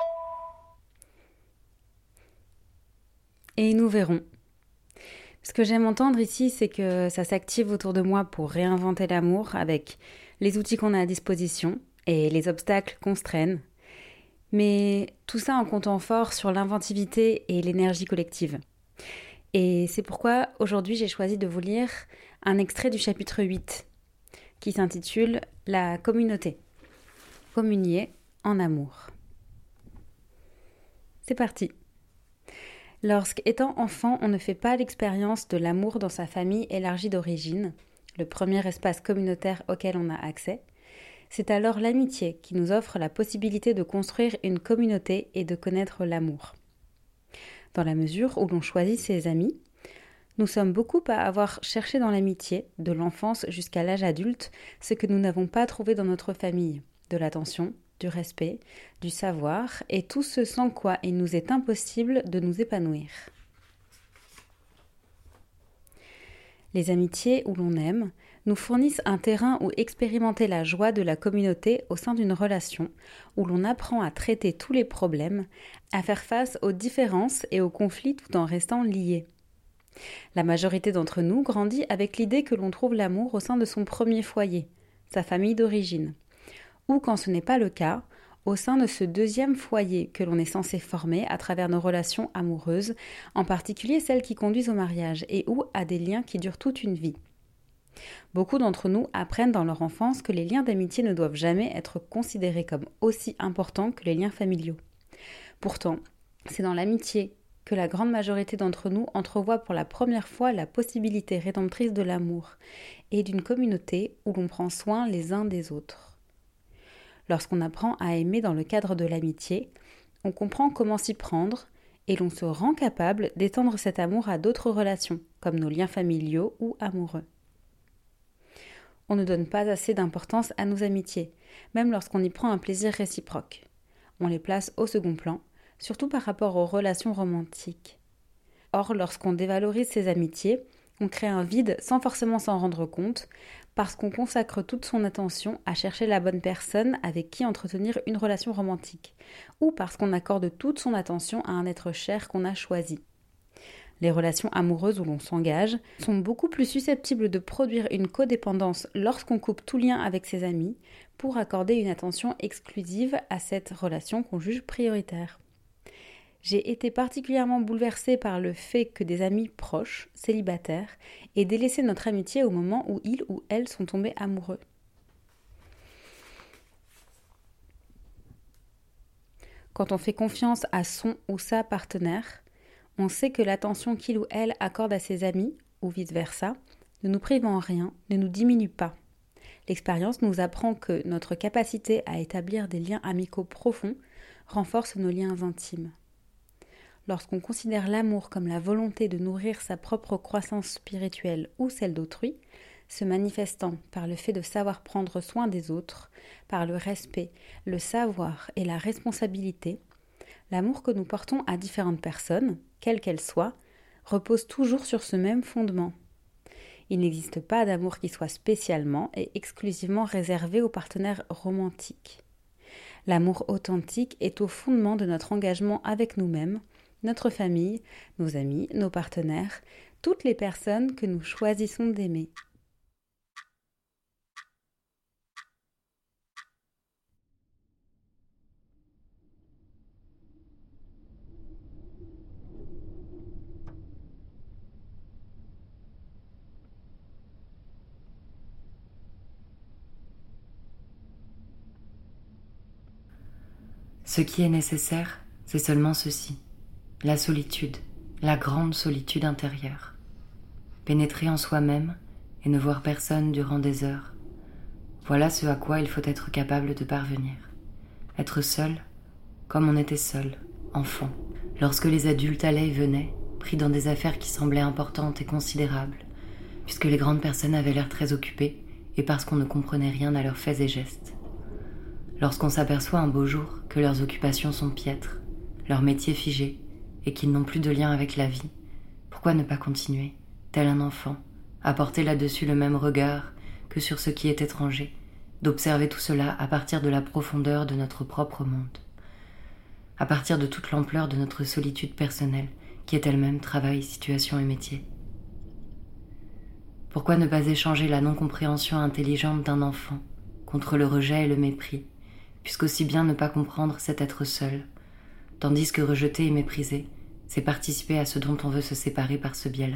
Et nous verrons. Ce que j'aime entendre ici, c'est que ça s'active autour de moi pour réinventer l'amour avec les outils qu'on a à disposition et les obstacles qu'on se traîne. Mais tout ça en comptant fort sur l'inventivité et l'énergie collective. Et c'est pourquoi aujourd'hui j'ai choisi de vous lire un extrait du chapitre huit qui s'intitule « La communauté, communier en amour ». C'est parti. Lorsqu'étant enfant, on ne fait pas l'expérience de l'amour dans sa famille élargie d'origine, le premier espace communautaire auquel on a accès, c'est alors l'amitié qui nous offre la possibilité de construire une communauté et de connaître l'amour. Dans la mesure où l'on choisit ses amis, nous sommes beaucoup à avoir cherché dans l'amitié, de l'enfance jusqu'à l'âge adulte, ce que nous n'avons pas trouvé dans notre famille, de l'attention, du respect, du savoir, et tout ce sans quoi il nous est impossible de nous épanouir. Les amitiés où l'on aime nous fournissent un terrain où expérimenter la joie de la communauté au sein d'une relation, où l'on apprend à traiter tous les problèmes, à faire face aux différences et aux conflits tout en restant liés. La majorité d'entre nous grandit avec l'idée que l'on trouve l'amour au sein de son premier foyer, sa famille d'origine, ou quand ce n'est pas le cas, au sein de ce deuxième foyer que l'on est censé former à travers nos relations amoureuses, en particulier celles qui conduisent au mariage et ou à des liens qui durent toute une vie. Beaucoup d'entre nous apprennent dans leur enfance que les liens d'amitié ne doivent jamais être considérés comme aussi importants que les liens familiaux. Pourtant, c'est dans l'amitié que la grande majorité d'entre nous entrevoit pour la première fois la possibilité rédemptrice de l'amour et d'une communauté où l'on prend soin les uns des autres. Lorsqu'on apprend à aimer dans le cadre de l'amitié, on comprend comment s'y prendre et l'on se rend capable d'étendre cet amour à d'autres relations, comme nos liens familiaux ou amoureux. on ne donne pas assez d'importance à nos amitiés, même lorsqu'on y prend un plaisir réciproque. On les place au second plan, surtout par rapport aux relations romantiques. Or, lorsqu'on dévalorise ces amitiés, on crée un vide sans forcément s'en rendre compte, parce qu'on consacre toute son attention à chercher la bonne personne avec qui entretenir une relation romantique, ou parce qu'on accorde toute son attention à un être cher qu'on a choisi. Les relations amoureuses où l'on s'engage sont beaucoup plus susceptibles de produire une codépendance lorsqu'on coupe tout lien avec ses amis pour accorder une attention exclusive à cette relation qu'on juge prioritaire. J'ai été particulièrement bouleversée par le fait que des amis proches, célibataires, aient délaissé notre amitié au moment où ils ou elles sont tombés amoureux. Quand on fait confiance à son ou sa partenaire, on sait que l'attention qu'il ou elle accorde à ses amis, ou vice-versa, ne nous prive en rien, ne nous diminue pas. L'expérience nous apprend que notre capacité à établir des liens amicaux profonds renforce nos liens intimes. Lorsqu'on considère l'amour comme la volonté de nourrir sa propre croissance spirituelle ou celle d'autrui, se manifestant par le fait de savoir prendre soin des autres, par le respect, le savoir et la responsabilité, l'amour que nous portons à différentes personnes, quelles qu'elles soient, repose toujours sur ce même fondement. Il n'existe pas d'amour qui soit spécialement et exclusivement réservé aux partenaires romantiques. L'amour authentique est au fondement de notre engagement avec nous-mêmes, notre famille, nos amis, nos partenaires, toutes les personnes que nous choisissons d'aimer. Ce qui est nécessaire, c'est seulement ceci. La solitude, la grande solitude intérieure. Pénétrer en soi-même et ne voir personne durant des heures. Voilà ce à quoi il faut être capable de parvenir. Être seul, comme on était seul, enfant. Lorsque les adultes allaient et venaient, pris dans des affaires qui semblaient importantes et considérables, puisque les grandes personnes avaient l'air très occupées et parce qu'on ne comprenait rien à leurs faits et gestes. Lorsqu'on s'aperçoit un beau jour que leurs occupations sont piètres, leur métier figé, et qu'ils n'ont plus de lien avec la vie, pourquoi ne pas continuer, tel un enfant, à porter là-dessus le même regard que sur ce qui est étranger, d'observer tout cela à partir de la profondeur de notre propre monde, à partir de toute l'ampleur de notre solitude personnelle, qui est elle-même travail, situation et métier. Pourquoi ne pas échanger la non-compréhension intelligente d'un enfant contre le rejet et le mépris, puisqu'aussi bien ne pas comprendre c'est être seul, tandis que rejeter et mépriser, c'est participer à ce dont on veut se séparer par ce biais-là.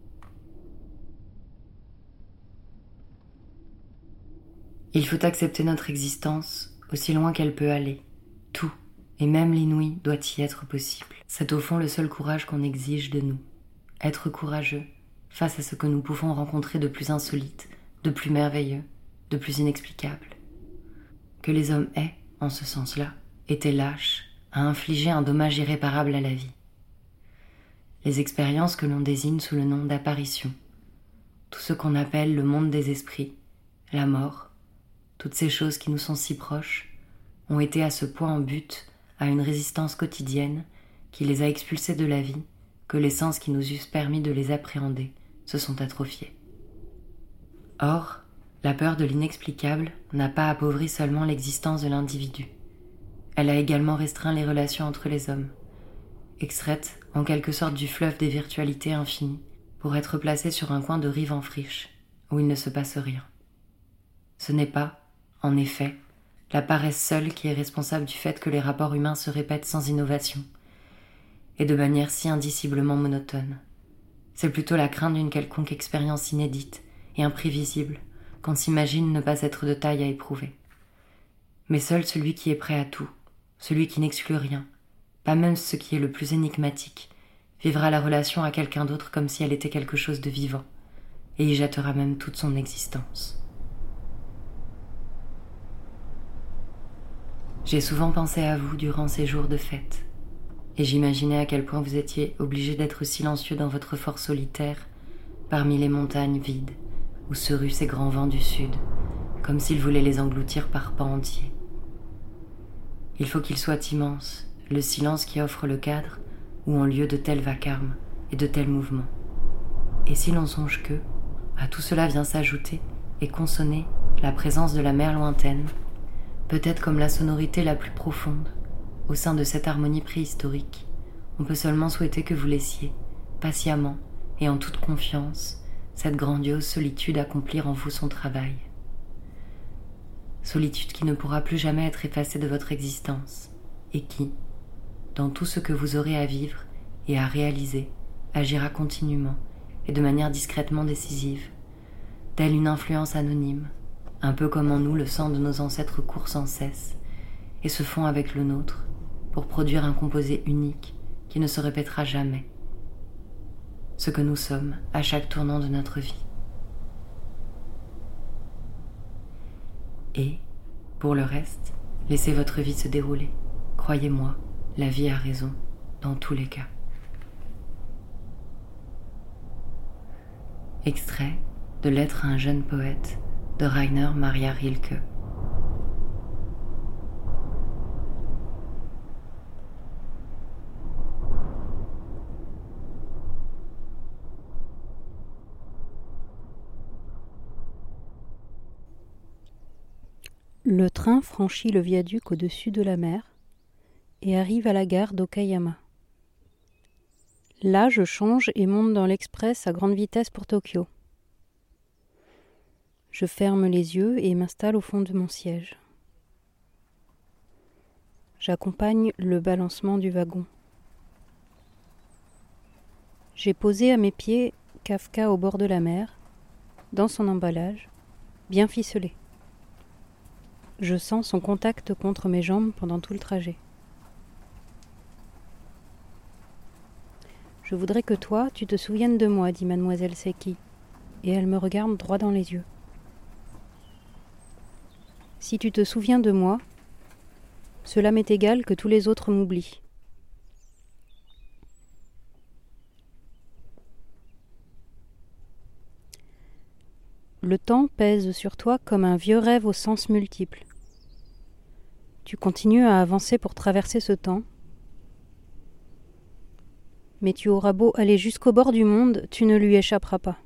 Il faut accepter notre existence aussi loin qu'elle peut aller. Tout, et même l'inouï, doit y être possible. C'est au fond le seul courage qu'on exige de nous. Être courageux face à ce que nous pouvons rencontrer de plus insolite, de plus merveilleux, de plus inexplicable. Que les hommes aient, en ce sens-là, été lâches, à infliger un dommage irréparable à la vie. Les expériences que l'on désigne sous le nom d'apparition, tout ce qu'on appelle le monde des esprits, la mort, toutes ces choses qui nous sont si proches, ont été à ce point en but à une résistance quotidienne qui les a expulsés de la vie que les sens qui nous eussent permis de les appréhender se sont atrophiés. Or, la peur de l'inexplicable n'a pas appauvri seulement l'existence de l'individu. Elle a également restreint les relations entre les hommes, extraites en quelque sorte du fleuve des virtualités infinies, pour être placées sur un coin de rive en friche, où il ne se passe rien. Ce n'est pas, en effet, la paresse seule qui est responsable du fait que les rapports humains se répètent sans innovation, et de manière si indiciblement monotone. C'est plutôt la crainte d'une quelconque expérience inédite et imprévisible qu'on s'imagine ne pas être de taille à éprouver. Mais seul celui qui est prêt à tout, celui qui n'exclut rien, pas même ce qui est le plus énigmatique, vivra la relation à quelqu'un d'autre comme si elle était quelque chose de vivant, et y jettera même toute son existence. J'ai souvent pensé à vous durant ces jours de fête, et j'imaginais à quel point vous étiez obligé d'être silencieux dans votre fort solitaire, parmi les montagnes vides, où se ruent ces grands vents du sud, comme s'ils voulaient les engloutir par pans entiers. Il faut qu'il soit immense, le silence qui offre le cadre, où ont lieu de tels vacarmes et de tels mouvements. Et si l'on songe que, à tout cela vient s'ajouter et consonner la présence de la mer lointaine, peut-être comme la sonorité la plus profonde, au sein de cette harmonie préhistorique, on peut seulement souhaiter que vous laissiez, patiemment et en toute confiance, cette grandiose solitude accomplir en vous son travail. Solitude qui ne pourra plus jamais être effacée de votre existence, et qui, dans tout ce que vous aurez à vivre et à réaliser, agira continuellement et de manière discrètement décisive, telle une influence anonyme, un peu comme en nous le sang de nos ancêtres court sans cesse, et se fond avec le nôtre, pour produire un composé unique qui ne se répétera jamais. Ce que nous sommes à chaque tournant de notre vie. Et, pour le reste, laissez votre vie se dérouler. Croyez-moi, la vie a raison, dans tous les cas. Extrait de Lettres à un jeune poète de Rainer Maria Rilke. Le train franchit le viaduc au-dessus de la mer et arrive à la gare d'Okayama. Là, je change et monte dans l'express à grande vitesse pour Tokyo. Je ferme les yeux et m'installe au fond de mon siège. J'accompagne le balancement du wagon. J'ai posé à mes pieds Kafka au bord de la mer, dans son emballage, bien ficelé. Je sens son contact contre mes jambes pendant tout le trajet. « Je voudrais que toi, tu te souviennes de moi, dit mademoiselle Seki, et elle me regarde droit dans les yeux. Si tu te souviens de moi, cela m'est égal que tous les autres m'oublient. Le temps pèse sur toi comme un vieux rêve aux sens multiples. Tu continues à avancer pour traverser ce temps, mais tu auras beau aller jusqu'au bord du monde, tu ne lui échapperas pas.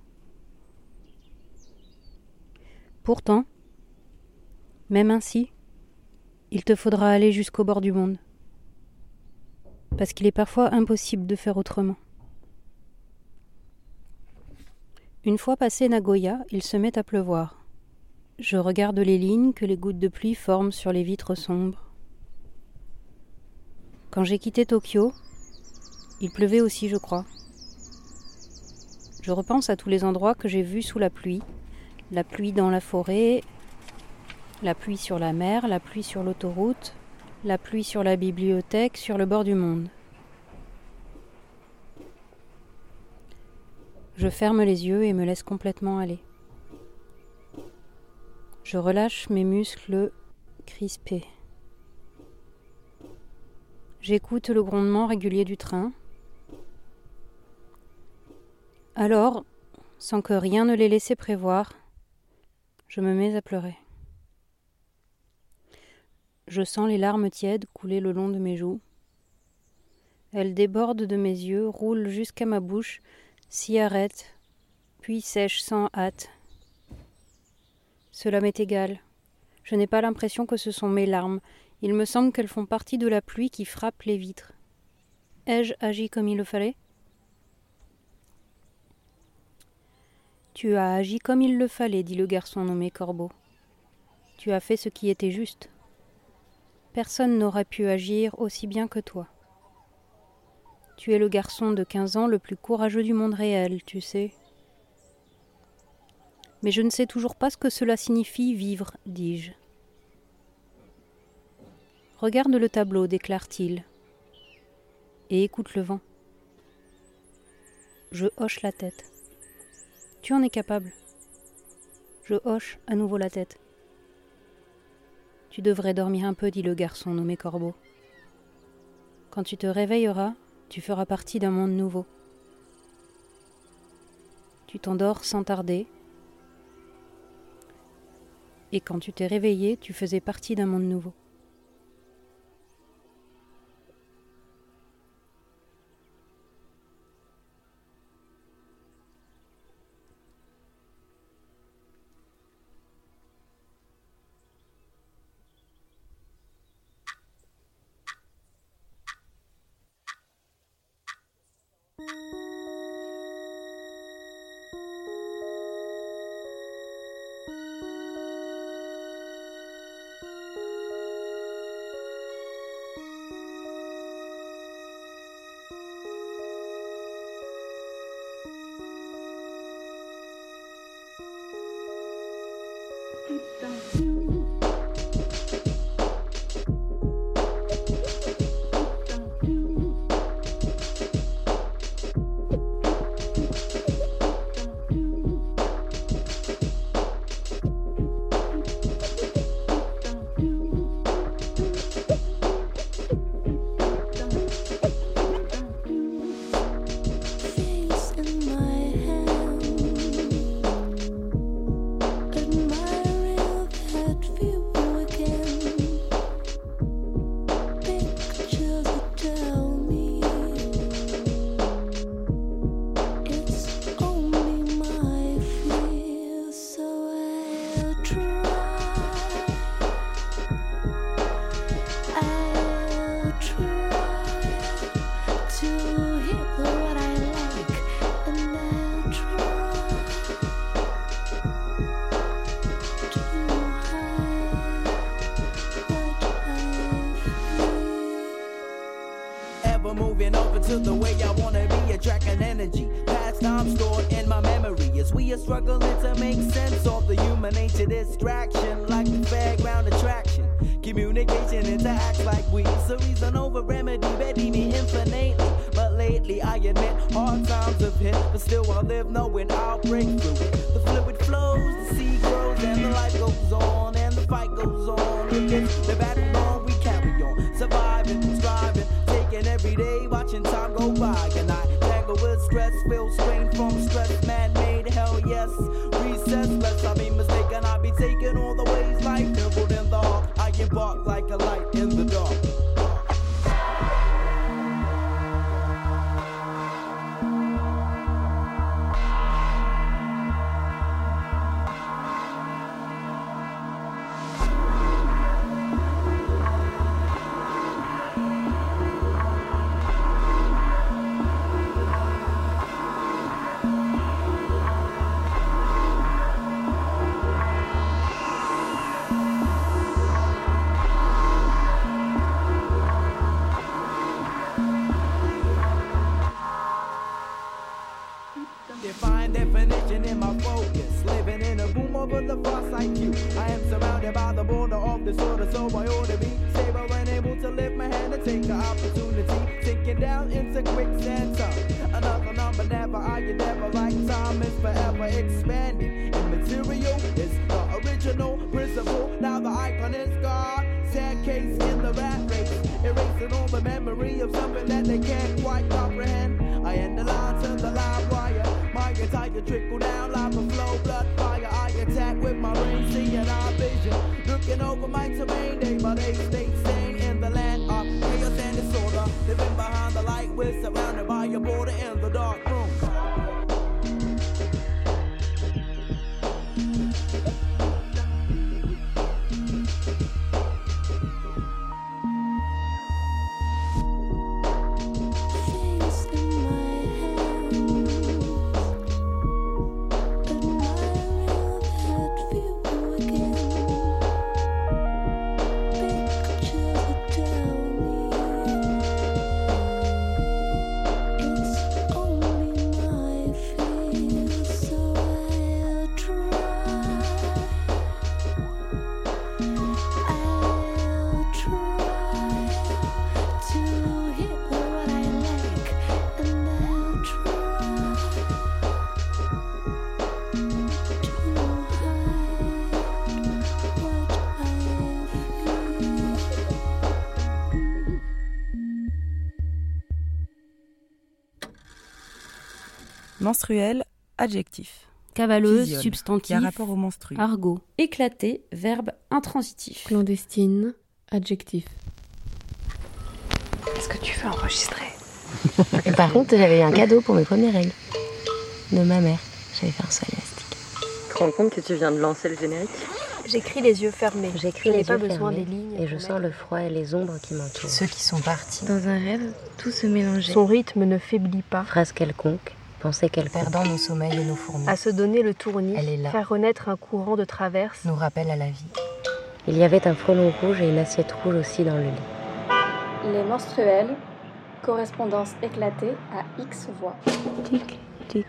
Pourtant, même ainsi, il te faudra aller jusqu'au bord du monde, parce qu'il est parfois impossible de faire autrement. Une fois passé Nagoya, il se met à pleuvoir. Je regarde les lignes que les gouttes de pluie forment sur les vitres sombres. Quand j'ai quitté Tokyo, il pleuvait aussi, je crois. Je repense à tous les endroits que j'ai vus sous la pluie. La pluie dans la forêt, la pluie sur la mer, la pluie sur l'autoroute, la pluie sur la bibliothèque, sur le bord du monde. Je ferme les yeux et me laisse complètement aller. Je relâche mes muscles crispés. J'écoute le grondement régulier du train. Alors, sans que rien ne l'ait laissé prévoir, je me mets à pleurer. Je sens les larmes tièdes couler le long de mes joues. Elles débordent de mes yeux, roulent jusqu'à ma bouche, s'y arrêtent, puis sèchent sans hâte. Cela m'est égal. Je n'ai pas l'impression que ce sont mes larmes. Il me semble qu'elles font partie de la pluie qui frappe les vitres. Ai-je agi comme il le fallait ? Tu as agi comme il le fallait, dit le garçon nommé Corbeau. Tu as fait ce qui était juste. Personne n'aurait pu agir aussi bien que toi. Tu es le garçon de quinze ans le plus courageux du monde réel, tu sais. Mais je ne sais toujours pas ce que cela signifie vivre, dis-je. Regarde le tableau, déclare-t-il, et écoute le vent. Je hoche la tête. Tu en es capable. Je hoche à nouveau la tête. Tu devrais dormir un peu, dit le garçon nommé Corbeau. Quand tu te réveilleras, tu feras partie d'un monde nouveau. Tu t'endors sans tarder, Et quand tu t'es réveillé, tu faisais partie d'un monde nouveau. moving over to the way I wanna be, attracting energy. Past time stored in my memory as we are struggling to make sense of the human nature distraction, like the fairground attraction. Communication interacts like we. So reason over remedy, ready me infinitely. But lately I admit hard times have hit, but still I live knowing I'll break through it. The fluid flows, the sea grows, and the life goes on, and the fight goes on. Against the battle on, we carry on, surviving, striving, taking every day, watching time go by. And I tangle with stress, feel strain from stress, man-made, hell yes. Recess, lest I be mistaken, I be taking all the ways life nibbled in the heart. I embark like a light in the dark. Define definition in my focus, living in a room over the farsight view. I am surrounded by the border of disorder, so I ought to be stable and able to lift my hand and take the opportunity, sinking down into quicksand time. Another number never, I never, like time is forever expanding. Immaterial is the original principle, now the icon is God. Staircase in the rat race, erasing all the memory of something that they can't quite comprehend. I end the line to the live wire, my entire trickle down like a flow, blood fire. I attack with my brain, seeing our vision, looking over my terrain day by day, stay sane in the land of chaos and disorder. Living behind the light, we're surrounded by a border in the dark room. Menstruel, adjectif. Cavaleuse, Physiole, substantif, qui a rapport au menstru. argot. Éclaté, verbe intransitif. Clandestine, adjectif. Est-ce que tu veux enregistrer? Et par contre, j'avais eu un cadeau pour mes premières règles. De ma mère. J'avais fait un saut élastique. Tu te rends compte que tu viens de lancer le générique? J'écris les yeux fermés. J'écris Je n'ai les pas yeux besoin fermés des lignes. et je sens le froid et les ombres qui m'entourent. Ceux qui sont partis. Dans un rêve, tout se mélangeait. Son rythme ne faiblit pas. Phrase quelconque, pensée quelconque. Perdant nos sommeils et nos fourmis. À se donner le tournis, Elle est là. faire renaître un courant de traverse. Nous rappelle à la vie. Il y avait un frelon rouge et une assiette rouge aussi dans le lit. Les menstruels, correspondance éclatée à X voix. Tic, tic.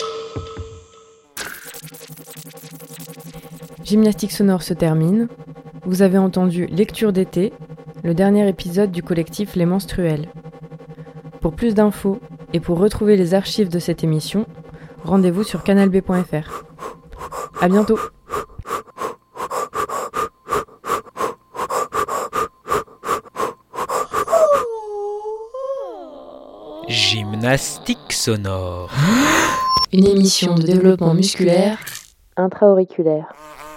Gymnastique sonore se termine. Vous avez entendu Lecture d'été, le dernier épisode du collectif Les Menstruels. Pour plus d'infos et pour retrouver les archives de cette émission, rendez-vous sur canal b point f r. À bientôt. Gymnastique sonore. Une émission de développement musculaire intra-auriculaire.